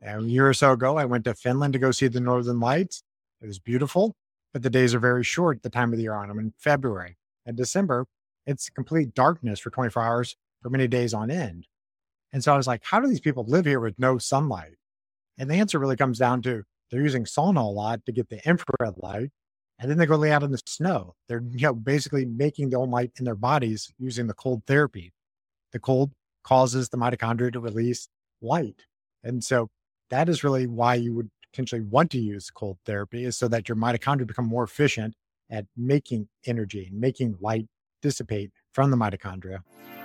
A year or so ago, I went to Finland to go see the Northern Lights. It was beautiful, but the days are very short the time of the year on them in February. In December, it's complete darkness for 24 hours for many days on end. And so I was like, how do these people live here with no sunlight? And the answer really comes down to they're using sauna a lot to get the infrared light. And then they go lay out in the snow. They're basically making their own light in their bodies using the cold therapy. The cold causes the mitochondria to release light. And so that is really why you would potentially want to use cold therapy, is so that your mitochondria become more efficient at making energy and making light dissipate from the mitochondria.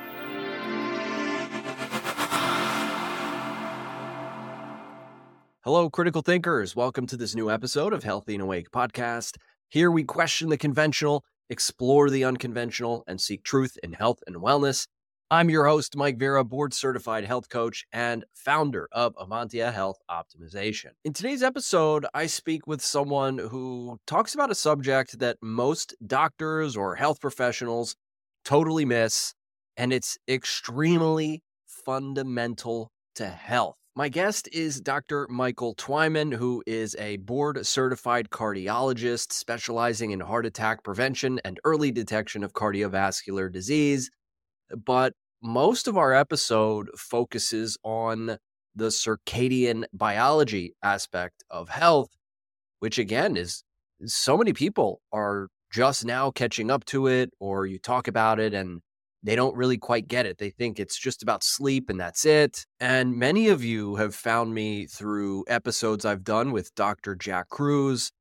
Hello, critical thinkers. Welcome to this new episode of Healthy and Awake podcast. Here we question the conventional, explore the unconventional, and seek truth in health and wellness. I'm your host, Mike Vera, board-certified health coach and founder of Avantia Health Optimization. In today's episode, I speak with someone who talks about a subject that most doctors or health professionals totally miss, and it's extremely fundamental to health. My guest is Dr. Michael Twyman, who is a board-certified cardiologist specializing in heart attack prevention and early detection of cardiovascular disease. But most of our episode focuses on the circadian biology aspect of health, which again is so many people are just now catching up to it, or you talk about it and they don't really quite get it. They think it's just about sleep and that's it. And many of you have found me through episodes I've done with Dr. Jack Kruse,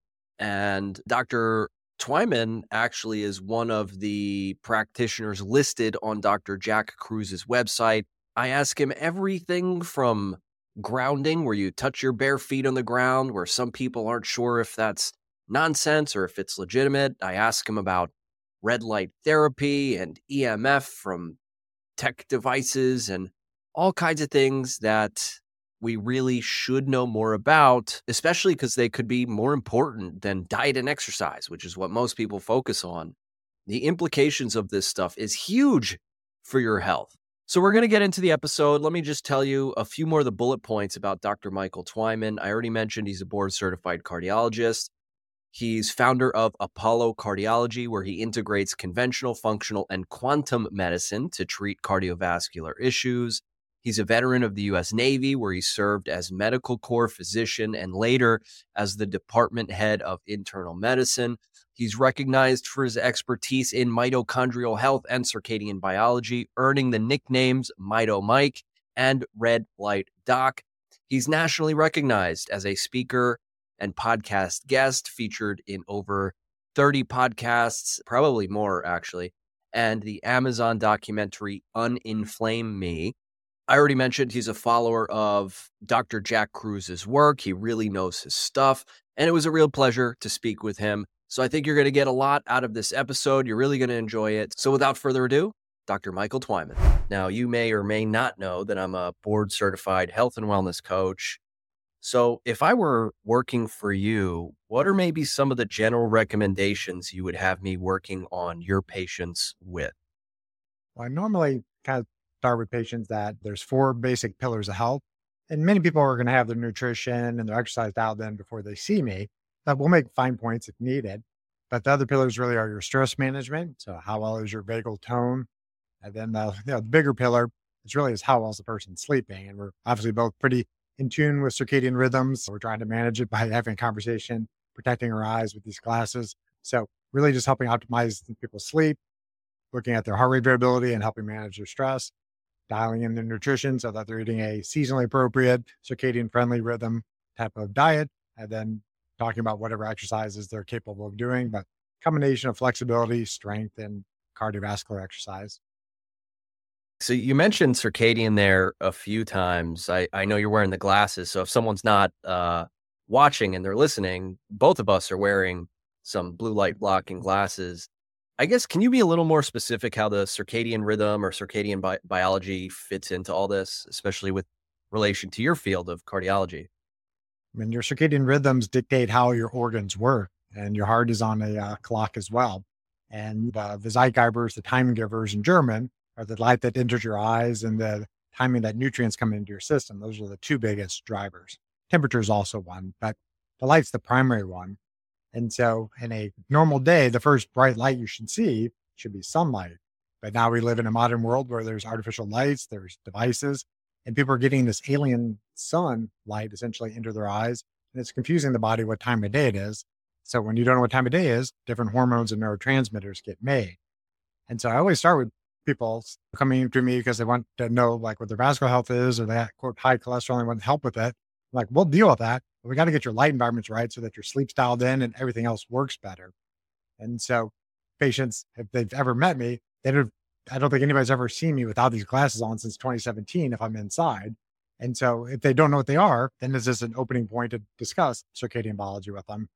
and Dr. Twyman actually is one of the practitioners listed on Dr. Jack Kruse's website. I ask him everything from grounding, where you touch your bare feet on the ground, where some people aren't sure if that's nonsense or if it's legitimate. I ask him about red light therapy and EMF from tech devices and all kinds of things that we really should know more about, especially because they could be more important than diet and exercise, which is what most people focus on. The implications of this stuff is huge for your health. So we're going to get into the episode. Let me just tell you a few more of the bullet points about Dr. Michael Twyman. I already mentioned he's a board-certified cardiologist. He's founder of Apollo Cardiology, where he integrates conventional, functional, and quantum medicine to treat cardiovascular issues. He's a veteran of the U.S. Navy, where he served as medical corps physician and later as the department head of internal medicine. He's recognized for his expertise in mitochondrial health and circadian biology, earning the nicknames Mito Mike and Red Light Doc. He's nationally recognized as a speaker and podcast guest, featured in over 30 podcasts, probably more actually, and the Amazon documentary Uninflame Me. I already mentioned he's a follower of Dr. Jack Kruse's work. He really knows his stuff, and it was a real pleasure to speak with him. So I think you're going to get a lot out of this episode. You're really going to enjoy it. So without further ado, Dr. Michael Twyman. Now, you may or may not know that I'm a board-certified health and wellness coach. So if I were working for you, what are maybe some of the general recommendations you would have me working on your patients with? Well, I normally kind of start with patients that there's 4 basic pillars of health. And many people are going to have their nutrition and their exercise dialed in before they see me. That we'll make fine points if needed. But the other pillars really are your stress management. So how well is your vagal tone? And then the bigger pillar is how well is the person sleeping? And we're obviously both pretty in tune with circadian rhythms. So we're trying to manage it by having a conversation, protecting our eyes with these glasses. So really just helping optimize people's sleep, looking at their heart rate variability and helping manage their stress, dialing in their nutrition so that they're eating a seasonally appropriate, circadian friendly rhythm type of diet, and then talking about whatever exercises they're capable of doing, but combination of flexibility, strength, and cardiovascular exercise. So you mentioned circadian there a few times. I know you're wearing the glasses. So if someone's not watching and they're listening, both of us are wearing some blue light blocking glasses. I guess, can you be a little more specific how the circadian rhythm or circadian biology fits into all this, especially with relation to your field of cardiology? I mean, your circadian rhythms dictate how your organs work, and your heart is on a clock as well. And the Zeitgebers, the time givers in German, are the light that enters your eyes and the timing that nutrients come into your system. Those are the 2 biggest drivers. Temperature is also one, but the light's the primary one. And so in a normal day, the first bright light you should see should be sunlight. But now we live in a modern world where there's artificial lights, there's devices, and people are getting this alien sun light essentially into their eyes. And it's confusing the body what time of day it is. So when you don't know what time of day is, different hormones and neurotransmitters get made. And so I always start with people coming to me because they want to know like what their vascular health is, or they have, quote, high cholesterol and want help with it. I'm like, we'll deal with that. But we got to get your light environments right so that your sleep's dialed in and everything else works better. And so patients, if they've ever met me, I don't think anybody's ever seen me without these glasses on since 2017 if I'm inside. And so if they don't know what they are, then this is an opening point to discuss circadian biology with them.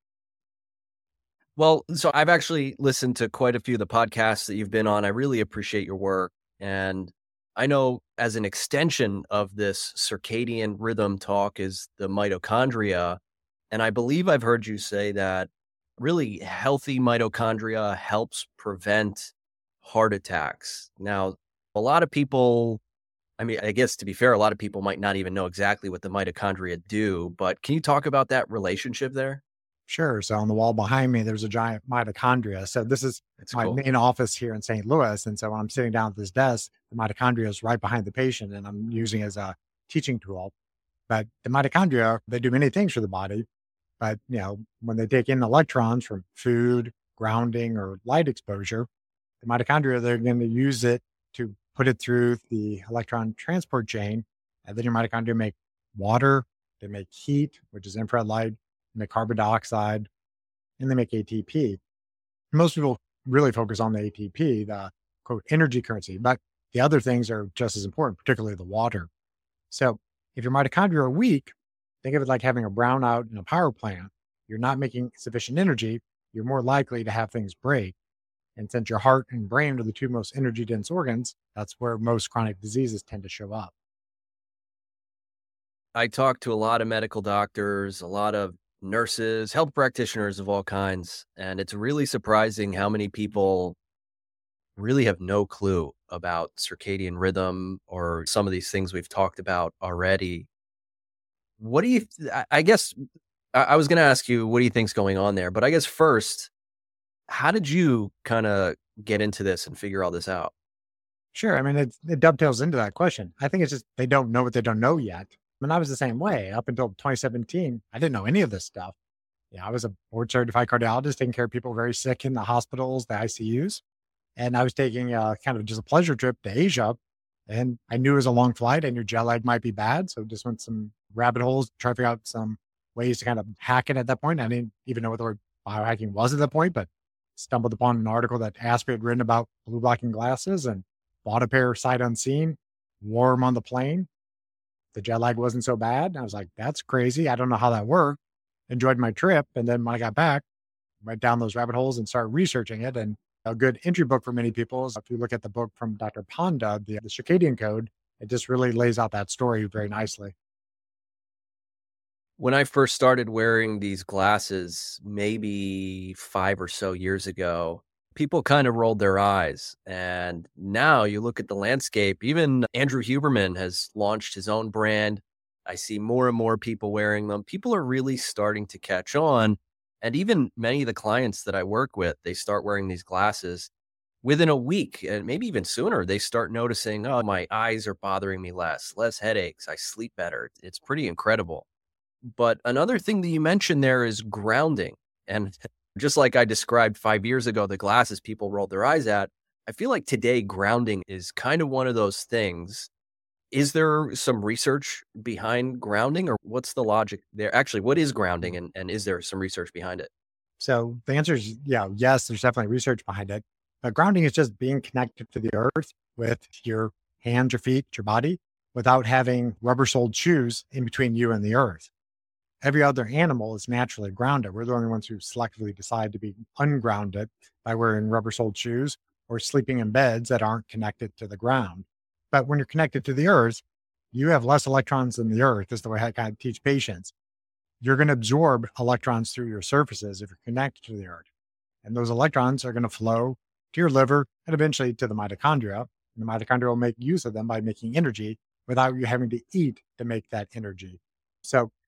Well, so I've actually listened to quite a few of the podcasts that you've been on. I really appreciate your work. And I know as an extension of this circadian rhythm talk is the mitochondria. And I believe I've heard you say that really healthy mitochondria helps prevent heart attacks. Now, a lot of people, I mean, I guess to be fair, a lot of people might not even know exactly what the mitochondria do, but can you talk about that relationship there? Sure. So on the wall behind me, there's a giant mitochondria. So this is That's my cool. main office here in St. Louis. And so when I'm sitting down at this desk, the mitochondria is right behind the patient and I'm using it as a teaching tool. But the mitochondria, they do many things for the body. But, when they take in electrons from food, grounding, or light exposure, the mitochondria, they're going to use it to put it through the electron transport chain. And then your mitochondria make water, they make heat, which is infrared light, they make carbon dioxide, and they make ATP. Most people really focus on the ATP, the quote energy currency, but the other things are just as important, particularly the water. So if your mitochondria are weak, think of it like having a brownout in a power plant. You're not making sufficient energy, you're more likely to have things break. And since your heart and brain are the two most energy dense organs, that's where most chronic diseases tend to show up. I talk to a lot of medical doctors, a lot of nurses, health practitioners of all kinds, and it's really surprising how many people really have no clue about circadian rhythm or some of these things we've talked about already. What do you, I guess, I was going to ask you, what do you think's going on there? But I guess first, how did you kind of get into this and figure all this out? Sure. I mean, it dovetails into that question. I think it's just they don't know what they don't know yet. I mean, I was the same way up until 2017. I didn't know any of this stuff. Yeah, I was a board certified cardiologist taking care of people very sick in the hospitals, the ICUs. And I was taking kind of just a pleasure trip to Asia. And I knew it was a long flight. I knew jet lag might be bad. So just went some rabbit holes, try to figure out some ways to kind of hack it at that point. I didn't even know what the word biohacking was at that point, but stumbled upon an article that Asprey had written about blue blocking glasses and bought a pair sight unseen, wore them on the plane. The jet lag wasn't so bad. I was like, that's crazy. I don't know how that worked. Enjoyed my trip. And then when I got back, went down those rabbit holes and started researching it. And a good entry book for many people is if you look at the book from Dr. Panda, the Circadian Code, it just really lays out that story very nicely. When I first started wearing these glasses, maybe 5 or so years ago, people kind of rolled their eyes. And now you look at the landscape, even Andrew Huberman has launched his own brand. I see more and more people wearing them. People are really starting to catch on. And even many of the clients that I work with, they start wearing these glasses within a week and maybe even sooner. They start noticing, oh, my eyes are bothering me less headaches. I sleep better. It's pretty incredible. But another thing that you mentioned there is grounding. And just like I described 5 years ago, the glasses people rolled their eyes at, I feel like today grounding is kind of one of those things. Is there some research behind grounding or what's the logic there? Actually, what is grounding and is there some research behind it? So the answer is, yes, there's definitely research behind it. But grounding is just being connected to the earth with your hands, your feet, your body, without having rubber soled shoes in between you and the earth. Every other animal is naturally grounded. We're the only ones who selectively decide to be ungrounded by wearing rubber soled shoes or sleeping in beds that aren't connected to the ground. But when you're connected to the earth, you have less electrons than the earth. This is the way I kind of teach patients. You're going to absorb electrons through your surfaces if you're connected to the earth. And those electrons are going to flow to your liver and eventually to the mitochondria. And the mitochondria will make use of them by making energy without you having to eat to make that energy. So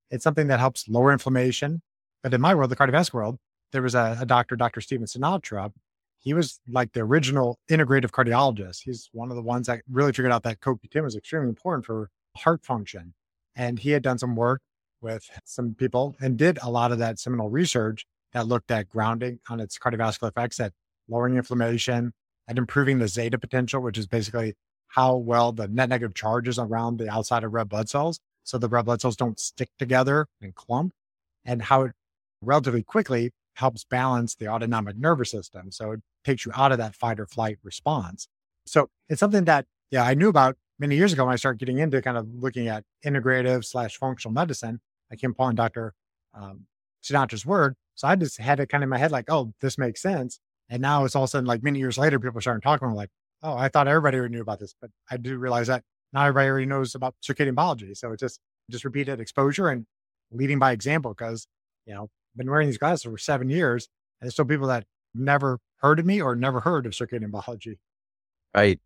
It's something that helps lower inflammation. But in my world, the cardiovascular world, there was a doctor, Dr. Steven Sinatra. He was like the original integrative cardiologist. He's one of the ones that really figured out that CoQ10 was extremely important for heart function. And he had done some work with some people and did a lot of that seminal research that looked at grounding on its cardiovascular effects, at lowering inflammation, at improving the zeta potential, which is basically how well the net negative charge is around the outside of red blood cells. So the red blood cells don't stick together and clump, and how it relatively quickly helps balance the autonomic nervous system. So it takes you out of that fight or flight response. So it's something that, yeah, I knew about many years ago when I started getting into kind of looking at integrative/functional medicine. I came upon Dr. Sinatra's word. So I just had it kind of in my head, like, oh, this makes sense. And now it's all of a sudden, like many years later, people are starting talking, like, oh, I thought everybody already knew about this, but I do realize that not everybody already knows about circadian biology. So it's just repeated exposure and leading by example, because, I've been wearing these glasses for 7 years, and there's still people that never heard of me or never heard of circadian biology. Right.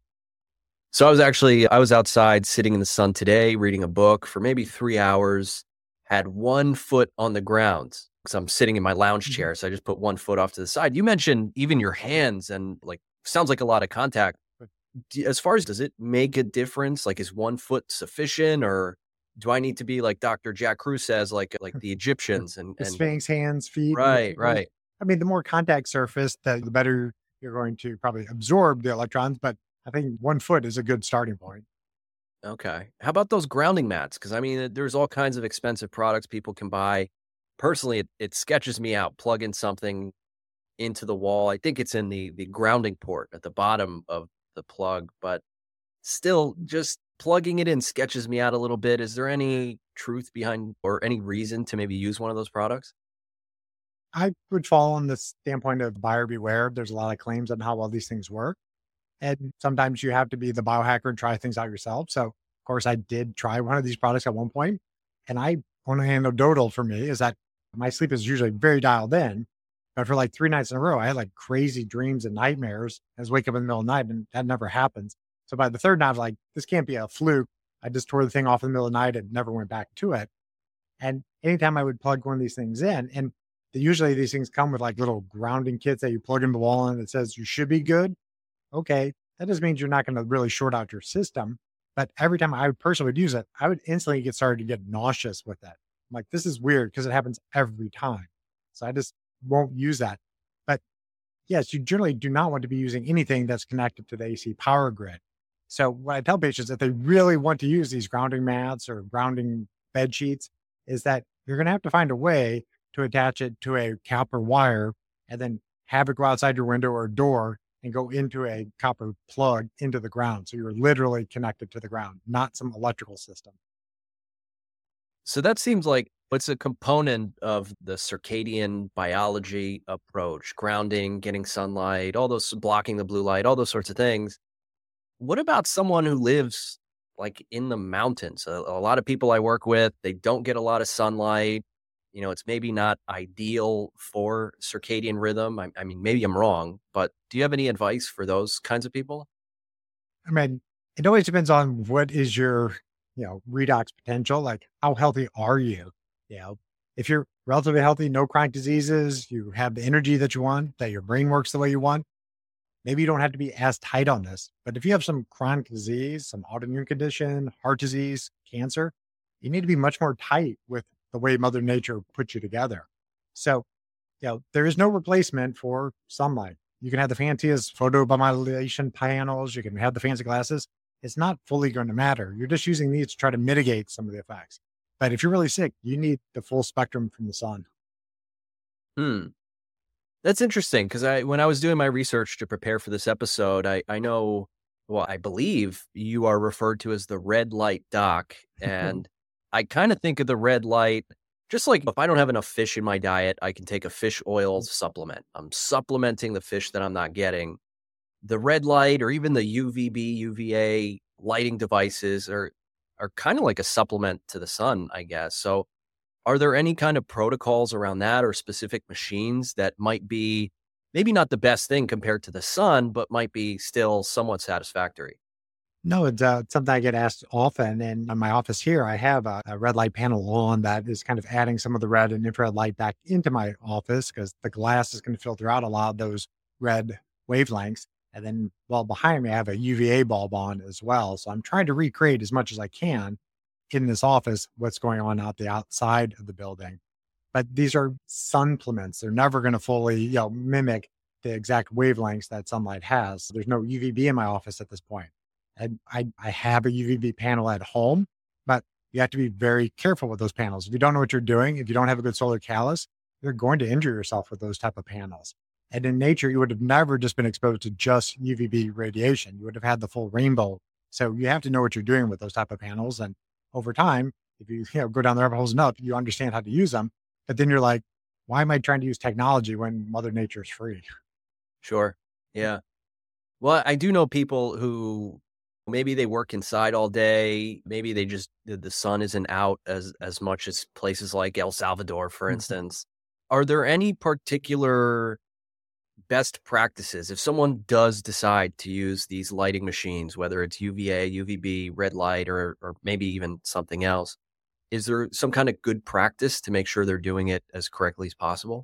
So I was outside sitting in the sun today, reading a book for maybe 3 hours, had one foot on the ground because I'm sitting in my lounge chair. So I just put one foot off to the side. You mentioned even your hands, and like, sounds like a lot of contact. As far as, does it make a difference? Like, is 1 foot sufficient, or do I need to be like Dr. Jack Kruse says, like the Egyptians and Sphinx hands, feet? Right. I mean, the more contact surface, the better you're going to probably absorb the electrons. But I think 1 foot is a good starting point. Okay. How about those grounding mats? Because I mean, there's all kinds of expensive products people can buy. Personally, it sketches me out. Plug in something into the wall. I think it's in the grounding port at the bottom of the plug, but still, just plugging it in sketches me out a little bit. Is there any truth behind, or any reason to maybe use one of those products? I would fall on the standpoint of buyer beware. There's a lot of claims on how well these things work. And sometimes you have to be the biohacker and try things out yourself. So, of course, I did try one of these products at one point, and one anecdotal for me is that my sleep is usually very dialed in. But for like 3 nights in a row, I had like crazy dreams and nightmares. I was wake up in the middle of the night, and that never happens. So by the third night, I was like, this can't be a fluke. I just tore the thing off in the middle of the night and never went back to it. And anytime I would plug one of these things in, and usually these things come with like little grounding kits that you plug in the wall and it says you should be good. Okay, that just means you're not going to really short out your system. But every time I personally would use it, I would instantly get started to get nauseous with that. I'm like, this is weird because it happens every time. So I just won't use that. But yes, you generally do not want to be using anything that's connected to the AC power grid. So what I tell patients, if they really want to use these grounding mats or grounding bed sheets, is that you're going to have to find a way to attach it to a copper wire and then have it go outside your window or door and go into a copper plug into the ground. So you're literally connected to the ground, not some electrical system. So that seems like it's a component of the circadian biology approach: grounding, getting sunlight, all those, blocking the blue light, all those sorts of things. What about someone who lives like in the mountains? A lot of people I work with, they don't get a lot of sunlight. It's maybe not ideal for circadian rhythm. I mean, maybe I'm wrong, but do you have any advice for those kinds of people? I mean, it always depends on what is your, redox potential. Like, how healthy are you? If you're relatively healthy, no chronic diseases, you have the energy that you want, that your brain works the way you want, maybe you don't have to be as tight on this. But if you have some chronic disease, some autoimmune condition, heart disease, cancer, you need to be much more tight with the way Mother Nature puts you together. So, there is no replacement for sunlight. You can have the fanciest photobiomodulation panels, you can have the fancy glasses. It's not fully going to matter. You're just using these to try to mitigate some of the effects. But if you're really sick, you need the full spectrum from the sun. That's interesting, because when I was doing my research to prepare for this episode, I know, well, I believe you are referred to as the red light doc. And I kind of think of the red light, just like if I don't have enough fish in my diet, I can take a fish oil supplement. I'm supplementing the fish that I'm not getting. The red light, or even the UVB, UVA lighting devices are kind of like a supplement to the sun, I guess. So are there any kind of protocols around that, or specific machines that might be maybe not the best thing compared to the sun, but might be still somewhat satisfactory? No, it's something I get asked often. And in my office here, I have a red light panel on that is kind of adding some of the red and infrared light back into my office because the glass is going to filter out a lot of those red wavelengths. And then, well, behind me, I have a UVA bulb on as well. So I'm trying to recreate as much as I can in this office what's going on out the outside of the building. But these are supplements. They're never going to fully, mimic the exact wavelengths that sunlight has. There's no UVB in my office at this point. And I have a UVB panel at home, but you have to be very careful with those panels. If you don't know what you're doing, if you don't have a good solar callus, you're going to injure yourself with those type of panels. And in nature, you would have never just been exposed to just UVB radiation. You would have had the full rainbow. So you have to know what you're doing with those type of panels. And over time, if you, go down the rabbit holes enough, you understand how to use them. But then you're like, why am I trying to use technology when Mother Nature is free? Sure. Yeah. Well, I do know people who maybe they work inside all day. Maybe they just, the sun isn't out as much as places like El Salvador, for instance. Are there any particular best practices if someone does decide to use these lighting machines, whether it's UVA, UVB, red light, or maybe even something else? Is there some kind of good practice to make sure they're doing it as correctly as possible?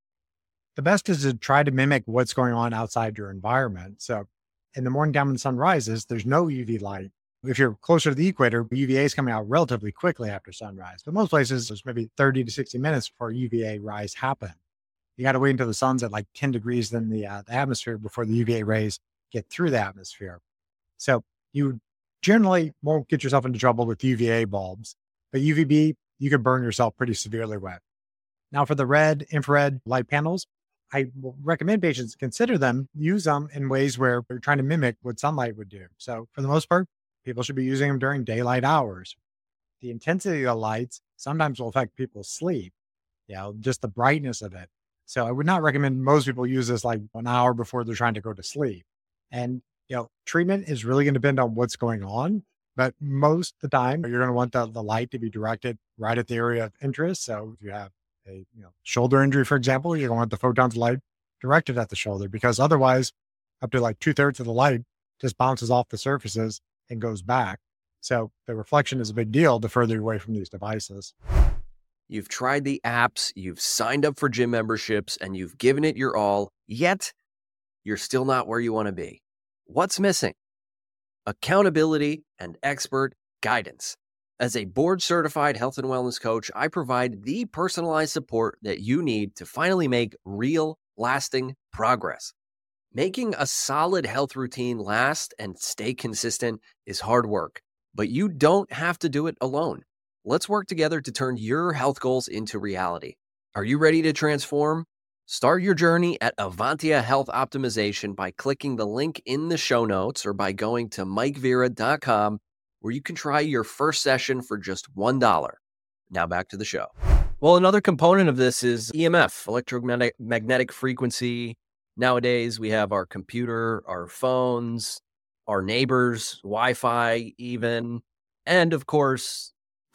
The best is to try to mimic what's going on outside your environment. So in the morning time when the sun rises, there's no UV light. If you're closer to the equator, UVA is coming out relatively quickly after sunrise. But most places, there's maybe 30 to 60 minutes before UVA rise happen. You got to wait until the sun's at like 10 degrees in the atmosphere before the UVA rays get through the atmosphere. So you generally won't get yourself into trouble with UVA bulbs, but UVB, you could burn yourself pretty severely with. Now for the red infrared light panels, I will recommend patients consider them, use them in ways where they're trying to mimic what sunlight would do. So for the most part, people should be using them during daylight hours. The intensity of the lights sometimes will affect people's sleep, just the brightness of it. So I would not recommend most people use this like 1 hour before they're trying to go to sleep. And, treatment is really going to depend on what's going on. But most of the time, you're going to want the light to be directed right at the area of interest. So if you have a shoulder injury, for example, you're going to want the photons of light directed at the shoulder because otherwise, up to like 2/3 of the light just bounces off the surfaces and goes back. So the reflection is a big deal the further away from these devices. You've tried the apps, you've signed up for gym memberships, and you've given it your all, yet you're still not where you want to be. What's missing? Accountability and expert guidance. As a board-certified health and wellness coach, I provide the personalized support that you need to finally make real, lasting progress. Making a solid health routine last and stay consistent is hard work, but you don't have to do it alone. Let's work together to turn your health goals into reality. Are you ready to transform? Start your journey at Avantia Health Optimization by clicking the link in the show notes or by going to mikevira.com, where you can try your first session for just $1. Now back to the show. Well, another component of this is EMF, electromagnetic frequency. Nowadays, we have our computer, our phones, our neighbors, Wi-Fi even, and of course,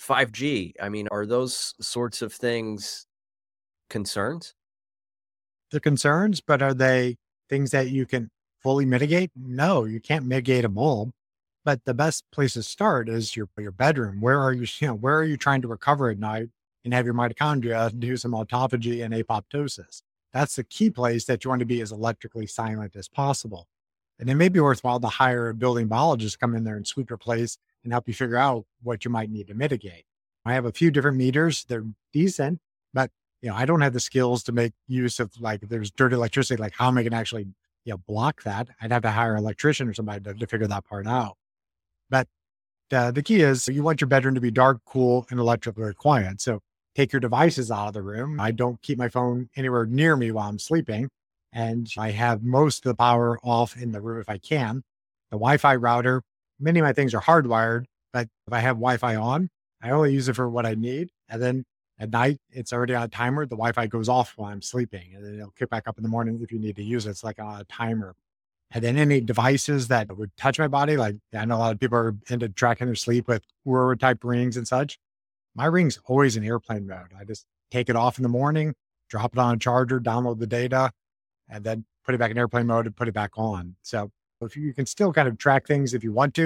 5G. I mean, are those sorts of things concerns? They're concerns, but are they things that you can fully mitigate? No, you can't mitigate them all. But the best place to start is your bedroom. Where are you, where are you trying to recover at night and have your mitochondria do some autophagy and apoptosis? That's the key place that you want to be as electrically silent as possible. And it may be worthwhile to hire a building biologist to come in there and sweep your place and help you figure out what you might need to mitigate. I have a few different meters. They're decent, but I don't have the skills to make use of like, if there's dirty electricity, like how am I going to actually, block that? I'd have to hire an electrician or somebody to figure that part out. But the key is you want your bedroom to be dark, cool, and electrically quiet. So take your devices out of the room. I don't keep my phone anywhere near me while I'm sleeping. And I have most of the power off in the room if I can. The Wi-Fi router, many of my things are hardwired, but if I have Wi-Fi on, I only use it for what I need. And then at night, it's already on a timer. The Wi-Fi goes off while I'm sleeping, and then it'll kick back up in the morning if you need to use it. It's like on a timer. And then any devices that would touch my body, like I know a lot of people are into tracking their sleep with Oura type rings and such. My ring's always in airplane mode. I just take it off in the morning, drop it on a charger, download the data, and then put it back in airplane mode and put it back on. So if you can still kind of track things if you want to,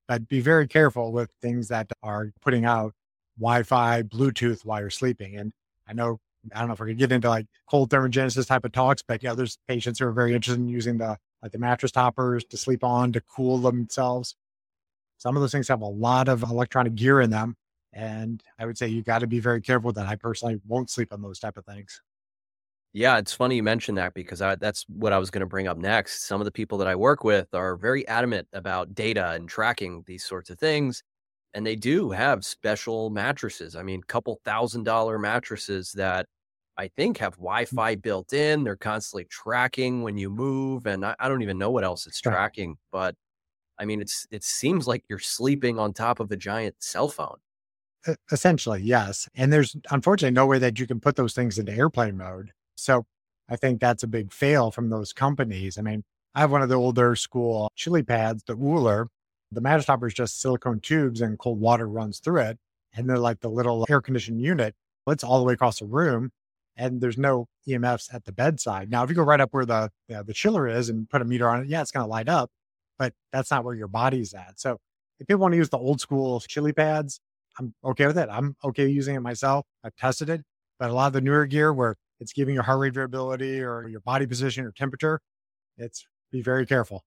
But be very careful with things that are putting out Wi-Fi, Bluetooth while you're sleeping. And I know, I don't know if we're gonna get into like cold thermogenesis type of talks, but there's patients who are very interested in using the mattress toppers to sleep on to cool themselves. Some of those things have a lot of electronic gear in them. And I would say you got to be very careful with that. I personally won't sleep on those type of things. Yeah, it's funny you mentioned that because that's what I was going to bring up next. Some of the people that I work with are very adamant about data and tracking these sorts of things. And they do have special mattresses. I mean, couple $1,000 mattresses that I think have Wi-Fi built in. They're constantly tracking when you move. And I don't even know what else it's Right. tracking. But I mean, it seems like you're sleeping on top of a giant cell phone. Essentially, yes. And there's unfortunately no way that you can put those things into airplane mode. So I think that's a big fail from those companies. I mean, I have one of the older school chili pads, the Wooler. The mattress topper is just silicone tubes and cold water runs through it. And they're like the little air conditioned unit. It's all the way across the room. And there's no EMFs at the bedside. Now, if you go right up where the chiller is and put a meter on it, yeah, it's going to light up, but that's not where your body's at. So if people want to use the old school chili pads, I'm okay with it. I'm okay using it myself. I've tested it, but a lot of the newer gear where it's giving you heart rate variability or your body position or temperature, it's be very careful.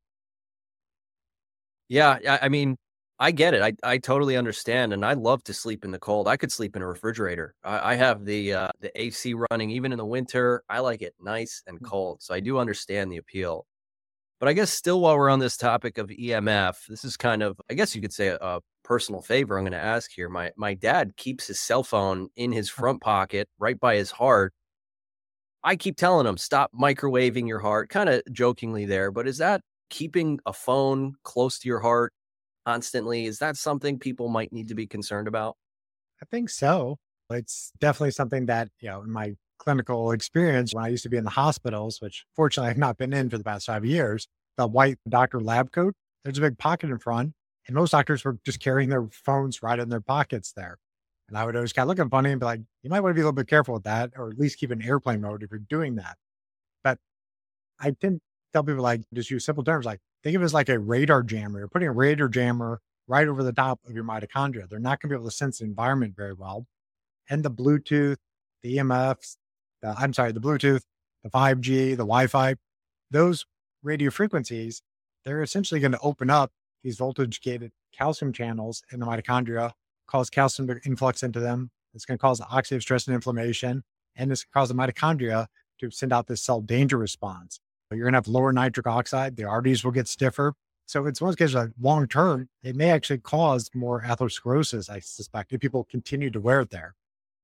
Yeah, I mean, I get it. I totally understand, and I love to sleep in the cold. I could sleep in a refrigerator. I have the AC running even in the winter. I like it nice and cold, so I do understand the appeal. But I guess still, while we're on this topic of EMF, this is kind of, I guess you could say, a personal favor I'm going to ask here. My dad keeps his cell phone in his front pocket, right by his heart. I keep telling him, stop microwaving your heart, kind of jokingly there. But is that keeping a phone close to your heart constantly? Is that something people might need to be concerned about? I think so. It's definitely something that, in my clinical experience, when I used to be in the hospitals, which fortunately I've not been in for the past 5 years, the white doctor lab coat, there's a big pocket in front. And most doctors were just carrying their phones right in their pockets there. And I would always kind of look at them funny and be like, you might want to be a little bit careful with that, or at least keep an airplane mode if you're doing that. But I tend to tell people like just use simple terms like think of it as like a radar jammer. You're putting a radar jammer right over the top of your mitochondria. They're not going to be able to sense the environment very well. And the Bluetooth, the EMFs, the Bluetooth, the 5G, the Wi-Fi, those radio frequencies, they're essentially going to open up these voltage gated calcium channels in the mitochondria, cause calcium to influx into them. It's going to cause oxidative stress and inflammation, and it's going to cause the mitochondria to send out this cell danger response. So you're going to have lower nitric oxide. The arteries will get stiffer. So it's one of those cases like long term, it may actually cause more atherosclerosis, I suspect, if people continue to wear it there.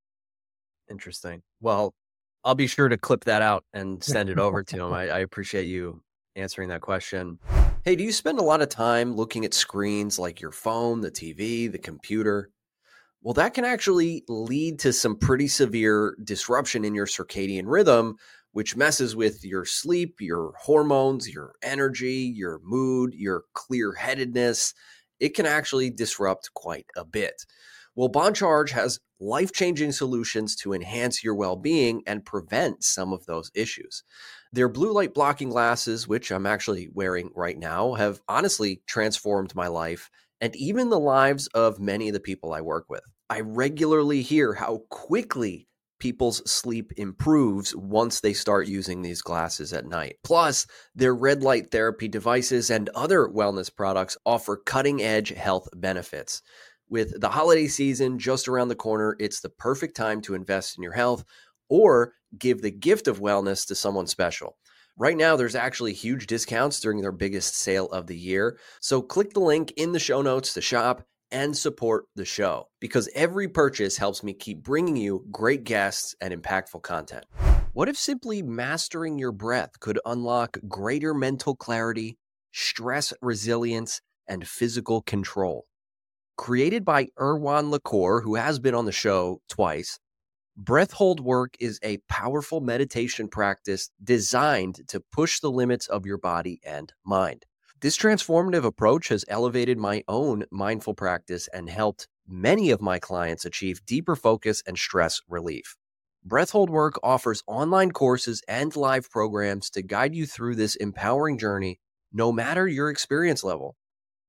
Interesting. Well, I'll be sure to clip that out and send it over to him. I appreciate you answering that question. Hey, do you spend a lot of time looking at screens like your phone, the TV, the computer? Well, that can actually lead to some pretty severe disruption in your circadian rhythm, which messes with your sleep, your hormones, your energy, your mood, your clear headedness. It can actually disrupt quite a bit. Well, BondCharge has life changing solutions to enhance your well being and prevent some of those issues. Their blue light blocking glasses, which I'm actually wearing right now, have honestly transformed my life and even the lives of many of the people I work with. I regularly hear how quickly people's sleep improves once they start using these glasses at night. Plus, their red light therapy devices and other wellness products offer cutting-edge health benefits. With the holiday season just around the corner, it's the perfect time to invest in your health or give the gift of wellness to someone special. Right now, there's actually huge discounts during their biggest sale of the year. So click the link in the show notes to shop and support the show, because every purchase helps me keep bringing you great guests and impactful content. What if simply mastering your breath could unlock greater mental clarity, stress resilience, and physical control? Created by Erwan Lacour, who has been on the show twice, Breath Hold Work is a powerful meditation practice designed to push the limits of your body and mind. This transformative approach has elevated my own mindful practice and helped many of my clients achieve deeper focus and stress relief. Breath Hold Work offers online courses and live programs to guide you through this empowering journey, no matter your experience level.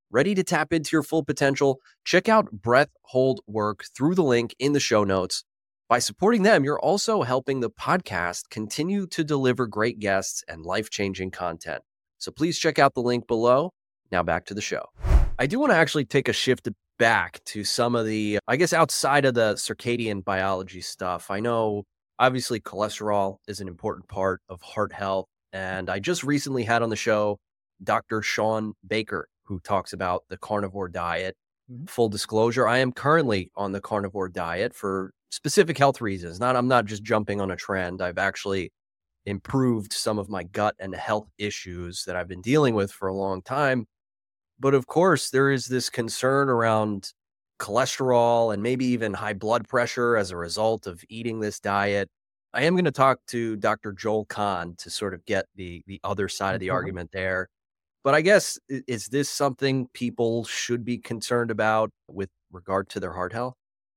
Ready to tap into your full potential? Check out Breath Hold Work through the link in the show notes. By supporting them, you're also helping the podcast continue to deliver great guests and life-changing content. So please check out the link below. Now back to the show. I do want to actually take a shift back to some of the, I guess, outside of the circadian biology stuff. I know obviously cholesterol is an important part of heart health. And I just recently had on the show Dr. Shawn Baker, who talks about the carnivore diet. Full disclosure, I am currently on the carnivore diet for specific health reasons. I'm not just jumping on a trend. I've actually improved some of my gut and health issues that I've been dealing with for a long time. But of course, there is this concern around cholesterol and maybe even high blood pressure as a result of eating this diet. I am going to talk to Dr. Joel Kahn to sort of get the other side of the argument there. But I guess, is this something people should be concerned about with regard to their heart health?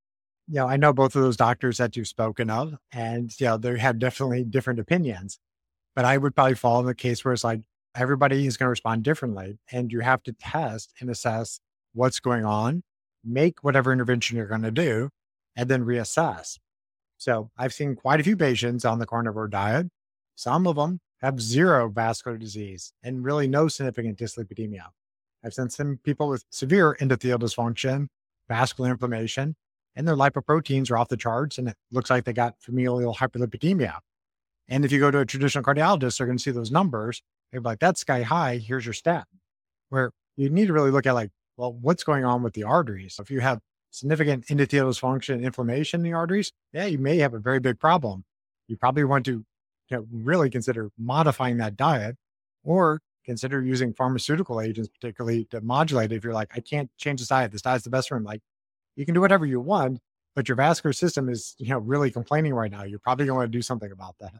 I know both of those doctors that you've spoken of, and they have definitely different opinions. But I would probably fall in the case where it's like everybody is going to respond differently, and you have to test and assess what's going on, make whatever intervention you're going to do, and then reassess. So I've seen quite a few patients on the carnivore diet. Some of them have zero vascular disease and really no significant dyslipidemia. I've seen some people with severe endothelial dysfunction, vascular inflammation, and their lipoproteins are off the charts, and it looks like they got familial hyperlipidemia. And if you go to a traditional cardiologist, they're going to see those numbers. They're like, that's sky high. Here's your statin. Where you need to really look at what's going on with the arteries? If you have significant endothelial dysfunction and inflammation in the arteries, you may have a very big problem. You probably want to really consider modifying that diet or consider using pharmaceutical agents, particularly to modulate it. If you're like, I can't change this diet. This diet's the best for him. You can do whatever you want, but your vascular system is, really complaining right now. You're probably going to do something about that.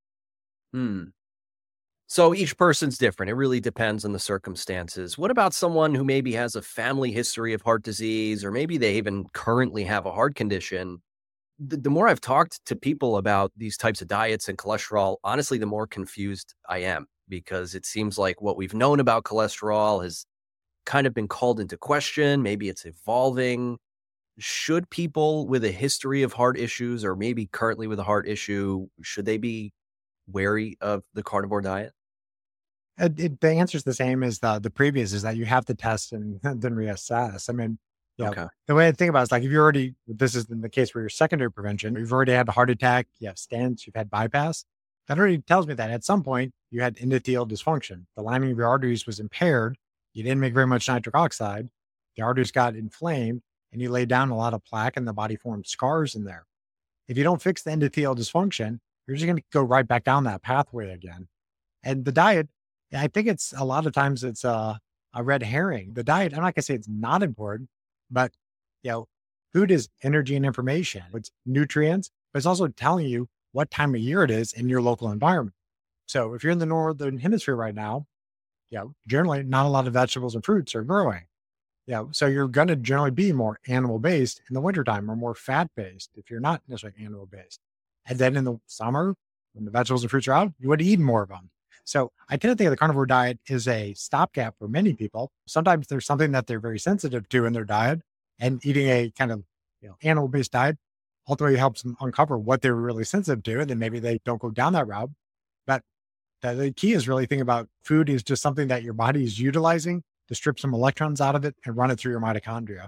So each person's different. It really depends on the circumstances. What about someone who maybe has a family history of heart disease, or maybe they even currently have a heart condition? The more I've talked to people about these types of diets and cholesterol, honestly, the more confused I am, because it seems like what we've known about cholesterol has kind of been called into question. Maybe it's evolving. Should people with a history of heart issues, or maybe currently with a heart issue, should they be wary of the carnivore diet? The answer is the same as the previous, is that you have to test and then reassess. I mean, Okay. the way I think about it is like, this is in the case where your secondary prevention, you've already had a heart attack, you have stents, you've had bypass. That already tells me that at some point you had endothelial dysfunction. The lining of your arteries was impaired. You didn't make very much nitric oxide. The arteries got inflamed and you laid down a lot of plaque and the body formed scars in there. If you don't fix the endothelial dysfunction, you're just going to go right back down that pathway again. And the diet, I think it's a lot of times it's a red herring. The diet, I'm not going to say it's not important, but food is energy and information. It's nutrients, but it's also telling you what time of year it is in your local environment. So if you're in the northern hemisphere right now, generally not a lot of vegetables and fruits are growing. So you're going to generally be more animal-based in the wintertime, or more fat-based if you're not necessarily animal-based. And then in the summer, when the vegetables and fruits are out, you would eat more of them. So I tend to think of the carnivore diet is a stopgap for many people. Sometimes there's something that they're very sensitive to in their diet, and eating a kind of animal-based diet ultimately helps them uncover what they're really sensitive to, and then maybe they don't go down that route. But the key is really thinking about food is just something that your body is utilizing to strip some electrons out of it and run it through your mitochondria.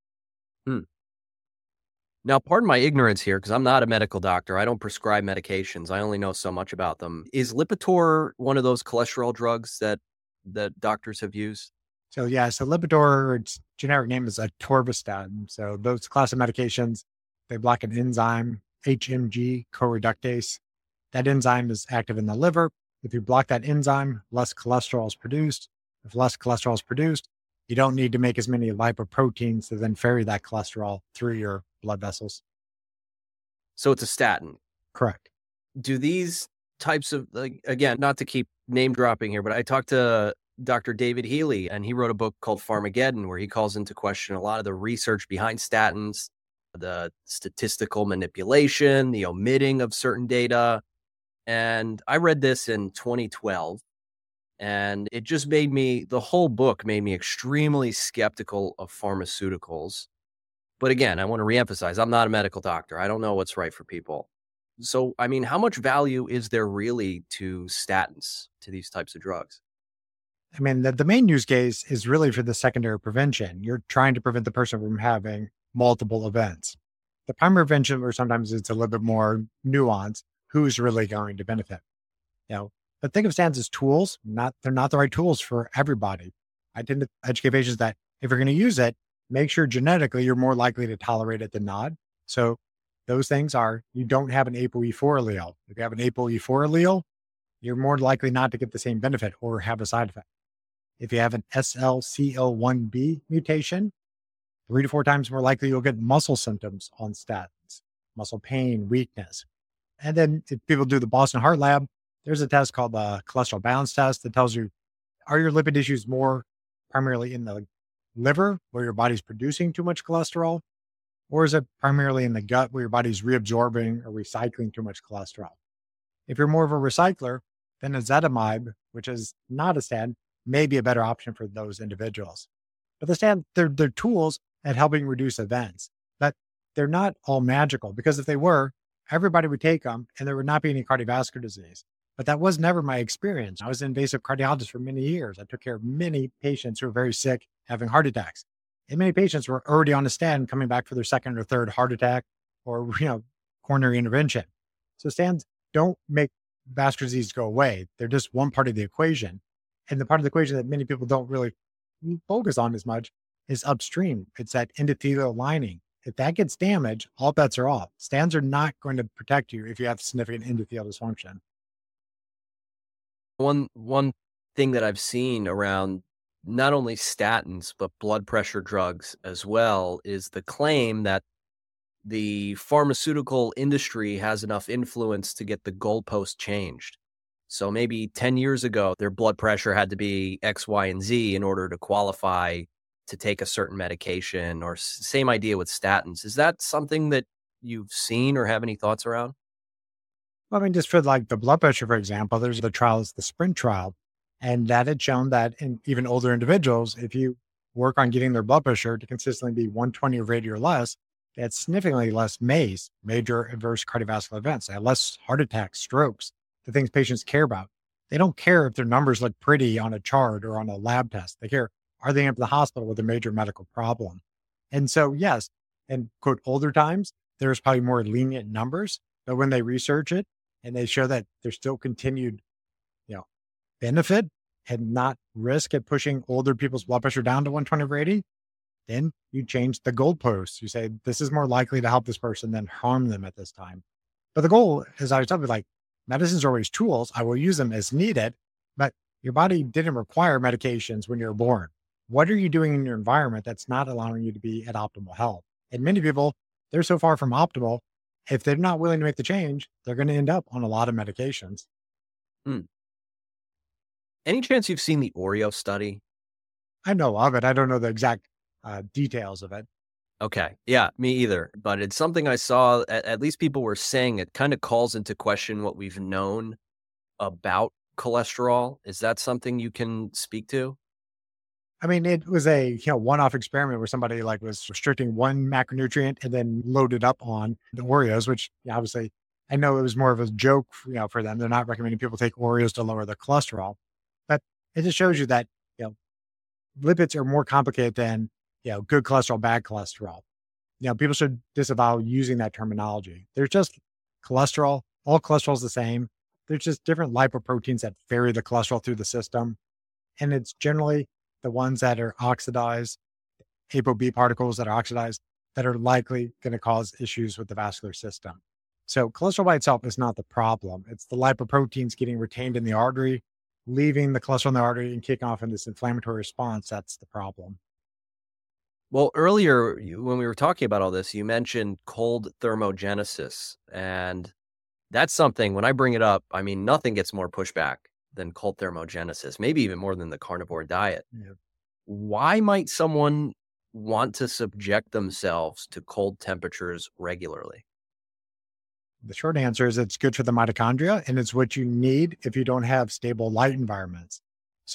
Now, pardon my ignorance here, because I'm not a medical doctor. I don't prescribe medications. I only know so much about them. Is Lipitor one of those cholesterol drugs that doctors have used? So Lipitor, its generic name is atorvastatin. So those class of medications, they block an enzyme, HMG coreductase. That enzyme is active in the liver. If you block that enzyme, less cholesterol is produced. If less cholesterol is produced, you don't need to make as many lipoproteins to then ferry that cholesterol through your blood vessels. So it's a statin. Correct. Do these types of, again, not to keep name dropping here, but I talked to Dr. David Healy, and he wrote a book called Pharmageddon, where he calls into question a lot of the research behind statins, the statistical manipulation, the omitting of certain data. And I read this in 2012. And it just made me, the whole book made me extremely skeptical of pharmaceuticals. But again, I want to reemphasize, I'm not a medical doctor. I don't know what's right for people. So, I mean, how much value is there really to statins, to these types of drugs? I mean, the main use case is really for the secondary prevention. You're trying to prevent the person from having multiple events. The primary prevention, where sometimes it's a little bit more nuanced, who's really going to benefit. But think of statins as tools. They're not the right tools for everybody. I tend to educate patients that if you're going to use it, make sure genetically you're more likely to tolerate it than not. So those things are you don't have an ApoE4 allele. If you have an ApoE4 allele, you're more likely not to get the same benefit or have a side effect. If you have an SLCL1B mutation, 3 to 4 times more likely you'll get muscle symptoms on statins, muscle pain, weakness. And then if people do the Boston Heart Lab, there's a test called the cholesterol balance test that tells you, are your lipid issues more primarily in the liver where your body's producing too much cholesterol? Or is it primarily in the gut where your body's reabsorbing or recycling too much cholesterol? If you're more of a recycler, then ezetimibe, which is not a statin, may be a better option for those individuals. But the statin, they're tools at helping reduce events, but they're not all magical because if they were, everybody would take them and there would not be any cardiovascular disease. But that was never my experience. I was an invasive cardiologist for many years. I took care of many patients who were very sick, having heart attacks. And many patients were already on a statin coming back for their second or third heart attack or, coronary intervention. So statins don't make vascular disease go away. They're just one part of the equation. And the part of the equation that many people don't really focus on as much is upstream. It's that endothelial lining. If that gets damaged, all bets are off. Statins are not going to protect you if you have significant endothelial dysfunction. One thing that I've seen around not only statins, but blood pressure drugs as well, is the claim that the pharmaceutical industry has enough influence to get the goalpost changed. So maybe 10 years ago, their blood pressure had to be X, Y, and Z in order to qualify to take a certain medication, or same idea with statins. Is that something that you've seen or have any thoughts around? Well, I mean, just for like the blood pressure, for example, there's the trial, it's the SPRINT trial. And that had shown that in even older individuals, if you work on getting their blood pressure to consistently be 120 over 80 or less, they had significantly less MACE, major adverse cardiovascular events. They had less heart attacks, strokes, the things patients care about. They don't care if their numbers look pretty on a chart or on a lab test. They care, are they into the hospital with a major medical problem? And so, yes, in quote, older times, there's probably more lenient numbers, but when they research it and they show that there's still continued, benefit and not risk at pushing older people's blood pressure down to 120 over 80, then you change the goalposts. You say, this is more likely to help this person than harm them at this time. But the goal, as I was talking, like medicines are always tools. I will use them as needed, but your body didn't require medications when you were born. What are you doing in your environment that's not allowing you to be at optimal health? And many people, they're so far from optimal. If they're not willing to make the change, they're going to end up on a lot of medications. Hmm. Any chance you've seen the Oreo study? I know of it. I don't know the exact details of it. Okay. Yeah, me either. But it's something I saw, at least people were saying it kind of calls into question what we've known about cholesterol. Is that something you can speak to? I mean, it was a one-off experiment where somebody like was restricting one macronutrient and then loaded up on the Oreos, which obviously I know it was more of a joke, for them. They're not recommending people take Oreos to lower their cholesterol, but it just shows you that lipids are more complicated than good cholesterol, bad cholesterol. People should disavow using that terminology. There's just cholesterol. All cholesterol is the same. There's just different lipoproteins that ferry the cholesterol through the system, and it's generally the ones that are oxidized, ApoB particles that are oxidized, that are likely going to cause issues with the vascular system. So cholesterol by itself is not the problem. It's the lipoproteins getting retained in the artery, leaving the cholesterol in the artery and kicking off in this inflammatory response. That's the problem. Well, earlier when we were talking about all this, you mentioned cold thermogenesis. And that's something, when I bring it up, I mean, nothing gets more pushback than cold thermogenesis, maybe even more than the carnivore diet. Yeah. Why might someone want to subject themselves to cold temperatures regularly? The short answer is it's good for the mitochondria and it's what you need if you don't have stable light environments.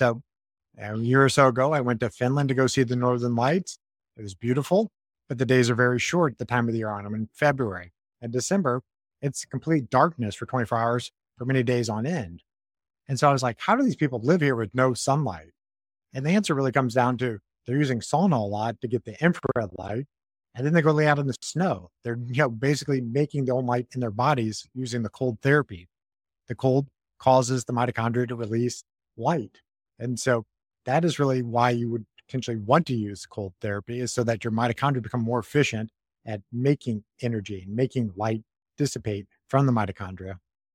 So a year or so ago, I went to Finland to go see the Northern Lights. It was beautiful, but the days are very short the time of the year on them in February. In December, it's complete darkness for 24 hours for many days on end. And so I was like, how do these people live here with no sunlight? And the answer really comes down to they're using sauna a lot to get the infrared light. And then they go lay out in the snow. They're basically making their own light in their bodies using the cold therapy. The cold causes the mitochondria to release light. And so that is really why you would potentially want to use cold therapy, is so that your mitochondria become more efficient at making energy and making light dissipate from the mitochondria.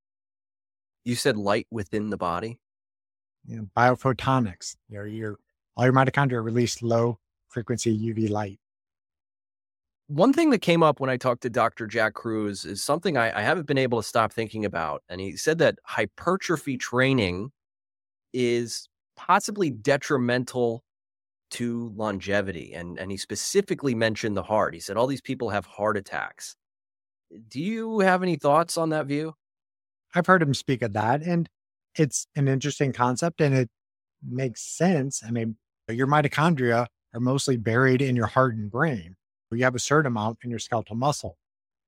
You said light within the body? Biophotonics, all your mitochondria release low frequency UV light. One thing that came up when I talked to Dr. Jack Kruse is something I haven't been able to stop thinking about. And he said that hypertrophy training is possibly detrimental to longevity. And he specifically mentioned the heart. He said all these people have heart attacks. Do you have any thoughts on that view? I've heard him speak of that, and it's an interesting concept and it makes sense. I mean, your mitochondria are mostly buried in your heart and brain. You have a certain amount in your skeletal muscle.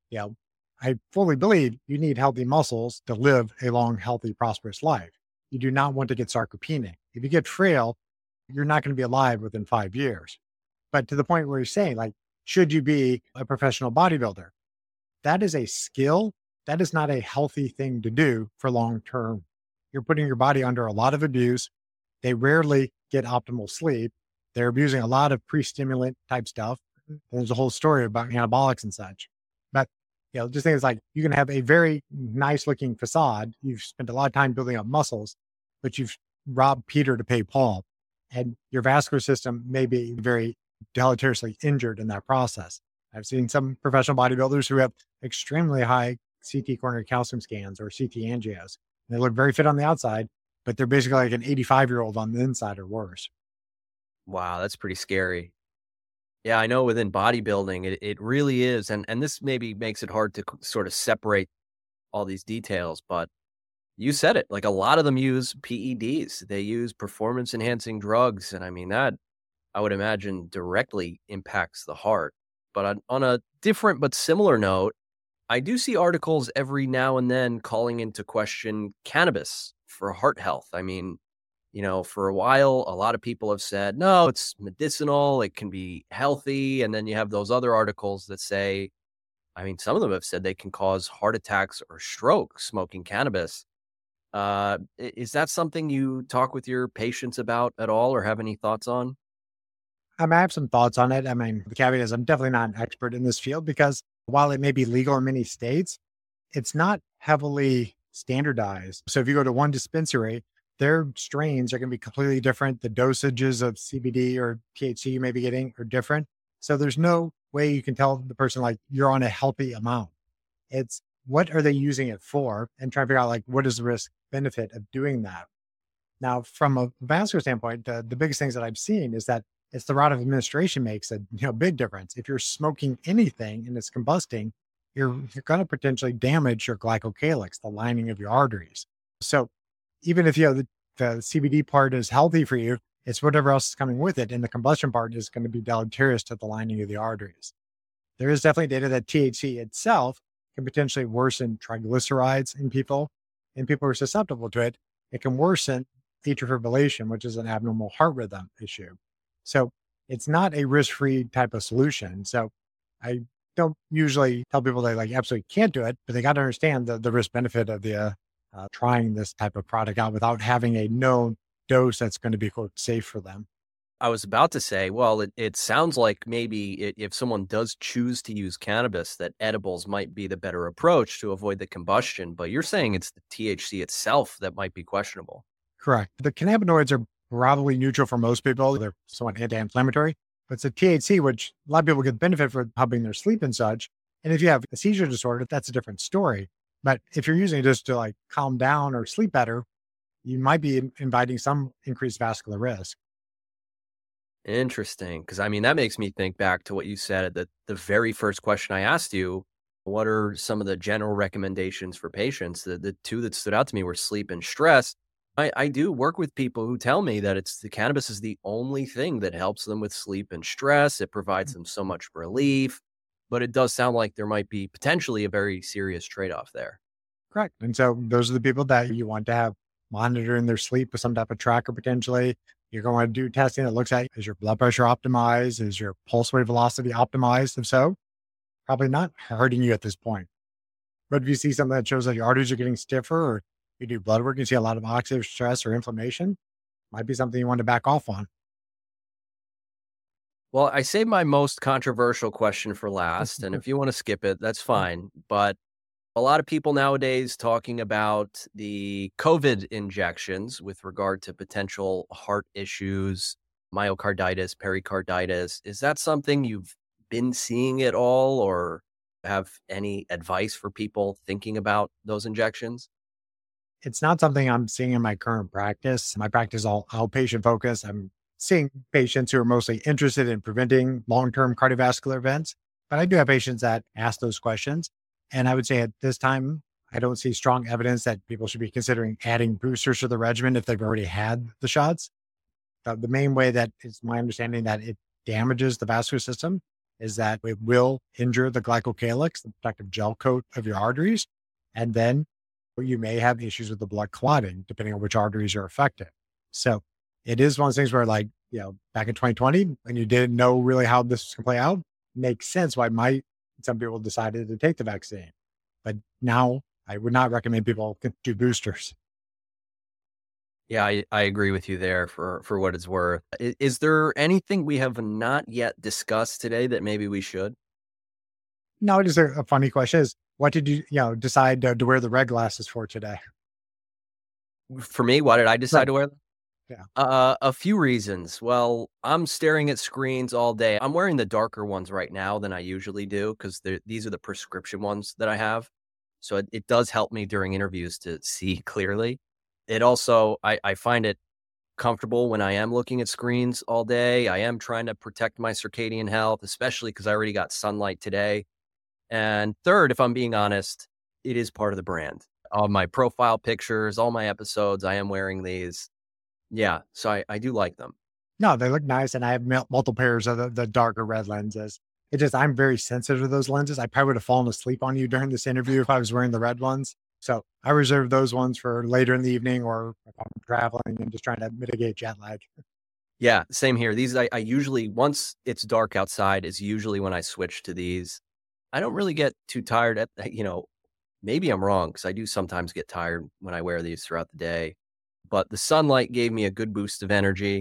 I fully believe you need healthy muscles to live a long, healthy, prosperous life. You do not want to get sarcopenic. If you get frail, you're not going to be alive within 5 years. But to the point where you're saying, like, should you be a professional bodybuilder? That is a skill. That is not a healthy thing to do for long term. You're putting your body under a lot of abuse. They rarely get optimal sleep. They're abusing a lot of pre-stimulant type stuff. There's a whole story about anabolics and such. But just think it's like you can have a very nice looking facade. You've spent a lot of time building up muscles, but you've robbed Peter to pay Paul. And your vascular system may be very deleteriously injured in that process. I've seen some professional bodybuilders who have extremely high CT coronary calcium scans or CT angios. They look very fit on the outside, but they're basically like an 85-year-old on the inside or worse. Wow, that's pretty scary. Yeah, I know within bodybuilding, it really is. And this maybe makes it hard to sort of separate all these details, but you said it, like a lot of them use PEDs. They use performance enhancing drugs. And I mean, that I would imagine directly impacts the heart. But on a different but similar note, I do see articles every now and then calling into question cannabis for heart health. I mean, for a while, a lot of people have said, no, it's medicinal, it can be healthy. And then you have those other articles that say, I mean, some of them have said they can cause heart attacks or stroke smoking cannabis. Is that something you talk with your patients about at all or have any thoughts on? I have some thoughts on it. I mean, the caveat is I'm definitely not an expert in this field because while it may be legal in many states, it's not heavily standardized. So if you go to one dispensary, their strains are going to be completely different. The dosages of CBD or THC you may be getting are different. So there's no way you can tell the person like you're on a healthy amount. It's what are they using it for and try to figure out like what is the risk benefit of doing that. Now, from a vascular standpoint, the biggest things that I've seen is that it's the route of administration makes a big difference. If you're smoking anything and it's combusting, you're going to potentially damage your glycocalyx, the lining of your arteries. So even if the CBD part is healthy for you, it's whatever else is coming with it. And the combustion part is going to be deleterious to the lining of the arteries. There is definitely data that THC itself can potentially worsen triglycerides in people. And people who are susceptible to it. It can worsen atrial fibrillation, which is an abnormal heart rhythm issue. So it's not a risk-free type of solution. So I don't usually tell people they like absolutely can't do it, but they got to understand the risk benefit of the trying this type of product out without having a known dose that's going to be quote safe for them. I was about to say, well, it sounds like maybe if someone does choose to use cannabis, that edibles might be the better approach to avoid the combustion. But you're saying it's the THC itself that might be questionable. Correct. The cannabinoids are probably neutral for most people. They're somewhat anti-inflammatory, but it's a THC, which a lot of people get benefit for helping their sleep and such. And if you have a seizure disorder, that's a different story. But if you're using it just to like calm down or sleep better, you might be inviting some increased vascular risk. Interesting. Because I mean, that makes me think back to what you said at the very first question I asked you. What are some of the general recommendations for patients? The two that stood out to me were sleep and stress. I do work with people who tell me that the cannabis is the only thing that helps them with sleep and stress. It provides them so much relief, but it does sound like there might be potentially a very serious trade-off there. Correct. And so those are the people that you want to have monitoring their sleep with some type of tracker potentially. You're going to do testing that looks at, is your blood pressure optimized? Is your pulse rate velocity optimized? If so, probably not hurting you at this point. But if you see something that shows that your arteries are getting stiffer, or you do blood work, you see a lot of oxidative stress or inflammation, might be something you want to back off on. Well, I saved my most controversial question for last, and if you want to skip it, that's fine. But a lot of people nowadays talking about the COVID injections with regard to potential heart issues, myocarditis, pericarditis. Is that something you've been seeing at all, or have any advice for people thinking about those injections? It's not something I'm seeing in my current practice. My practice is all outpatient focused. I'm seeing patients who are mostly interested in preventing long-term cardiovascular events, but I do have patients that ask those questions. And I would say at this time, I don't see strong evidence that people should be considering adding boosters to the regimen if they've already had the shots. The main way that is my understanding that it damages the vascular system is that it will injure the glycocalyx, the protective gel coat of your arteries. And then you may have issues with the blood clotting, depending on which arteries are affected. So it is one of those things where, like, back in 2020, when you didn't know really how this was going to play out, makes sense why some people decided to take the vaccine. But now I would not recommend people do boosters. Yeah, I agree with you there for what it's worth. Is there anything we have not yet discussed today that maybe we should? No, it is a funny question is, what did you decide to wear the red glasses for today? For me, why did I decide Right. to wear them? Yeah. A few reasons. Well, I'm staring at screens all day. I'm wearing the darker ones right now than I usually do because these are the prescription ones that I have. So it does help me during interviews to see clearly. It also, I find it comfortable when I am looking at screens all day. I am trying to protect my circadian health, especially because I already got sunlight today. And third, if I'm being honest, it is part of the brand. All my profile pictures, all my episodes, I am wearing these. Yeah, so I do like them. No, they look nice, and I have multiple pairs of the darker red lenses. I'm very sensitive to those lenses. I probably would have fallen asleep on you during this interview if I was wearing the red ones. So I reserve those ones for later in the evening or if I'm traveling and just trying to mitigate jet lag. Yeah, same here. These I usually, once it's dark outside is usually when I switch to these. I don't really get too tired maybe I'm wrong because I do sometimes get tired when I wear these throughout the day. But the sunlight gave me a good boost of energy,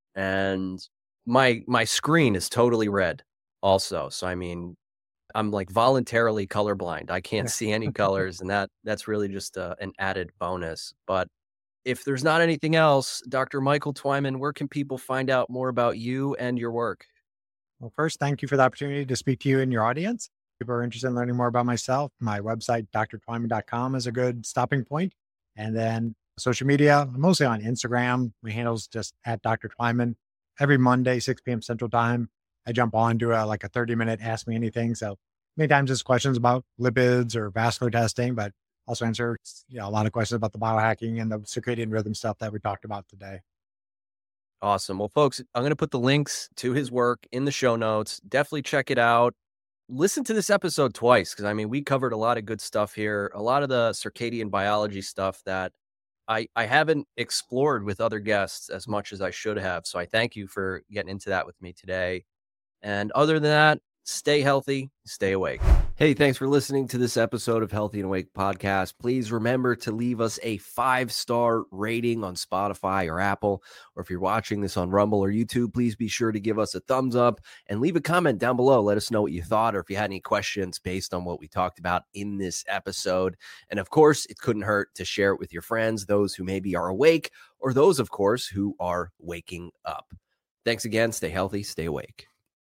and my screen is totally red also. So I mean, I'm like voluntarily colorblind. I can't see any colors, and that's really just an added bonus. But if there's not anything else, Dr. Michael Twyman, where can people find out more about you and your work? Well, first, thank you for the opportunity to speak to you and your audience. If people are interested in learning more about myself, my website, drtwyman.com, is a good stopping point. And then social media, I'm mostly on Instagram. My handle's just at Dr. Twyman. Every Monday, 6 p.m. Central Time, I jump on, do a 30-minute Ask Me Anything. So many times it's questions about lipids or vascular testing, but also answer a lot of questions about the biohacking and the circadian rhythm stuff that we talked about today. Awesome. Well, folks, I'm going to put the links to his work in the show notes. Definitely check it out. Listen to this episode twice because, I mean, we covered a lot of good stuff here, a lot of the circadian biology stuff that I haven't explored with other guests as much as I should have. So I thank you for getting into that with me today. And other than that, stay healthy, stay awake. Hey, thanks for listening to this episode of Healthy and Awake podcast. Please remember to leave us a 5-star rating on Spotify or Apple, or if you're watching this on Rumble or YouTube, please be sure to give us a thumbs up and leave a comment down below. Let us know what you thought or if you had any questions based on what we talked about in this episode. And of course, it couldn't hurt to share it with your friends, those who maybe are awake, or those, of course, who are waking up. Thanks again. Stay healthy, stay awake.